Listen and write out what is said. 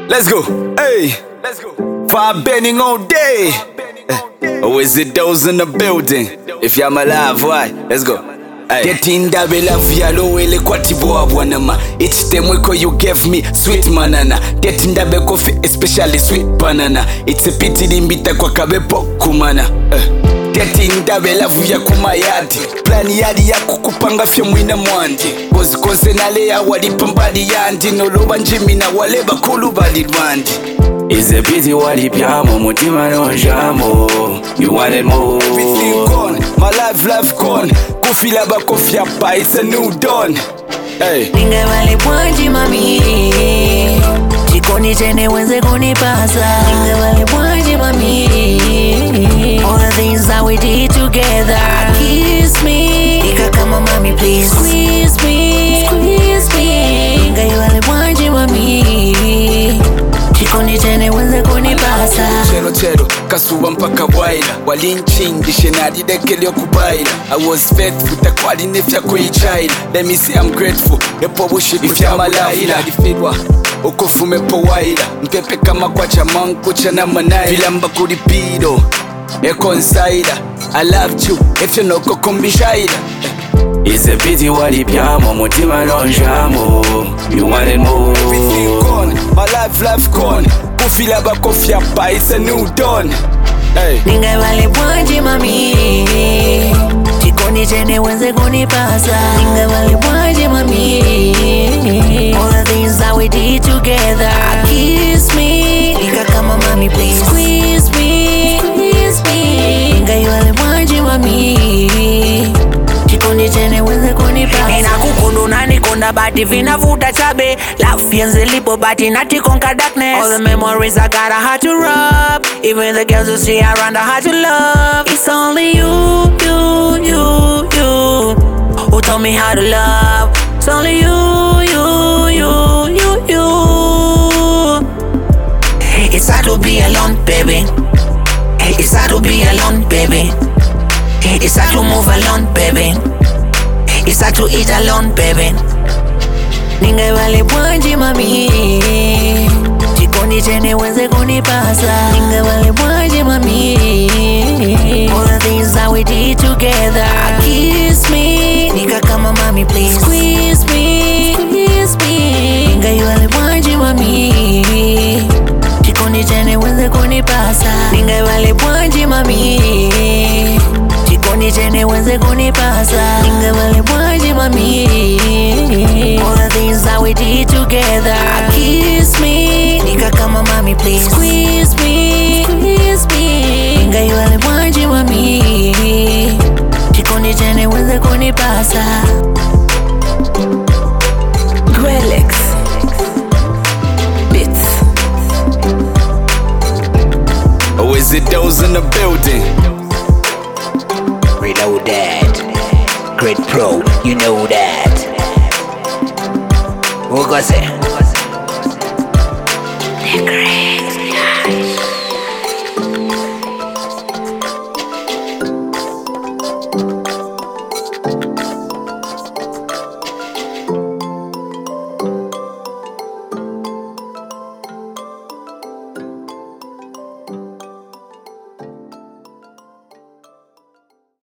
Let's go. Hey, let's go. Fire burning all day. Or is it those in the building? If you're alive, why? Let's go. Tetinda bela vyalo ele kwa tiboa bwanama. Each time weko you gave me sweet manana. Tetinda be coffee especially sweet banana. It's a pity limbita kwa kabepo kumana. Tetinda bela vya kumayadi. Plani yadi ya kukupanga fya mwina mwandi. Kozi nale ya wali pambali yandi. Noloba njimi na wale bakulu bali rwandi. It's a pity wali piamo mutima no jamo. You wanted more. Everything gone, my life gone. Kufila ba kofia pa, it's a new dawn. Hey. Ninga wale bwanji mami. Chikoni chene wenze kunipasa. Ninga wale bwanji mami. All the things that we did together. Kiss me. Nika kama mami please. Squeeze me. Squeeze me. Ninga wale bwanji mami. Chikoni chene wenze kunipasa. Chero kasuba mpaka waila. Walinchingishe nadidekelio kubaila. I was faithful takwali nefya kuichaila. Let me say I'm grateful. Epo bushit ifya malaila. Difidwa ukofume po waila. Mpepe kama kwa chamanku chana manaila. Vilamba kuripido eko nsaila. I loved you efya noko kumbishaila. It's a pity wali piamo mutima no jamo. You wanted more. Everything gone, my life gone. Kufila ba kofia pa, it's a new dawn. Hey. Ninga wale bwanji mami. Chikoni chene wenze kunipasa. Ninga wale bwanji mami. All the things that we did together. Kiss me. Nika kama mami please. Squeeze me. Squeeze me. Ninga wale bwanji mami. Chikoni chene wenze kunipasa. Nina kukundu na nikonda bati vinavuta chabe. Love yenze lipo bati nati konka darkness. All the memories I got I had to rub. Even the girls who see around I had to love. It's only you who taught me how to love. It's only you It's hard to be alone, baby. It's hard to be alone, baby. It's hard to move alone, baby. It's hard to eat alone, baby. Ninga wale bwanji mami. Chikoni chene wenze kunipasa. Ninga wale bwanji mami. All the things that we did together. Kiss me. Nika kama mami please. Squeeze me. Squeeze me. Ninga wale bwanji mami. Chikoni chene wenze kunipasa. Ninga wale bwanji mami. Chikoni chene wenze kunipasa. Ninga wale bwanji mami. All the things that we did together. Kiss me. Nika kama mami please. Squeeze me. Squeeze me. Ninga wale bwanji mami. Chikoni chene wenze kunipasa. Grelex Bits. Or is it those in the building? Reload that. Great Pro, you know that. Who goes it? The Great.